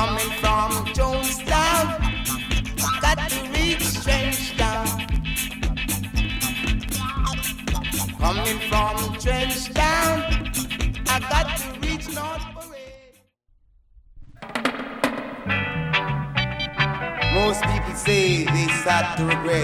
Coming from Jonestown, got to reach Trenchtown. Coming from Trenchtown, I got to reach North Parade. Most people say they start to regret,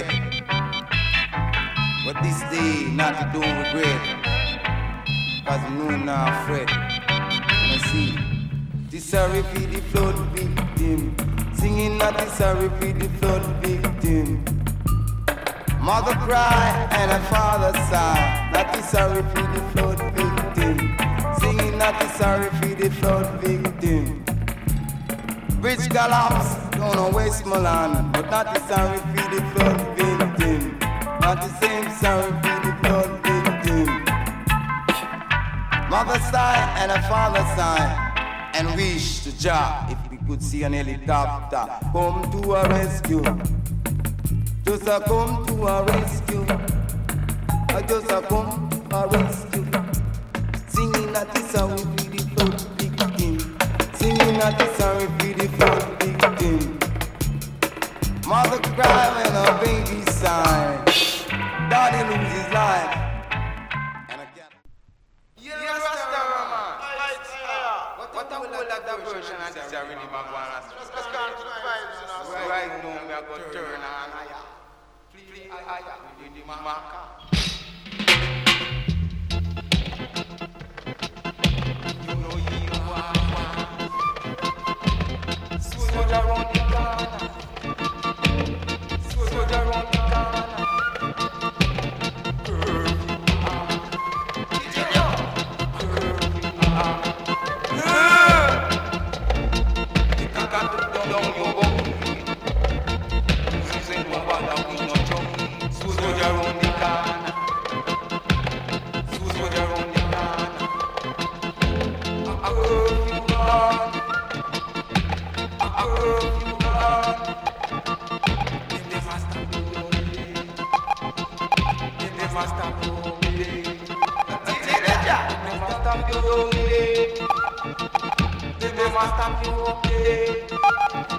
but this day not to do regret, cause no now fret. You see, this sorry for the flood victim, singing not this sorry for the flood victim. Mother cry and her father sigh, not this sorry for the flood victim, singing not this sorry for the flood victim. Bridge collapse down on Westmoreland, but not the sorry for the flood victim, not the same sorry for the flood victim. Mother sigh and her father sigh, and wish to Jah if we could see an helicopter come to our rescue. Just a come to our rescue. Just a come to our rescue. Singing at the sorry for the flood victim, singing at the sorry for the flood victim. Mother cry when her baby sigh, daddy lose his life. What I will like that version and this is really Magwana. Let's come to the vibes, you know. Right now, we are going to turn on higher. Flee higher with the marker. You know you are. Soldier around the corner. Soldier around the corner. Stop you, okay.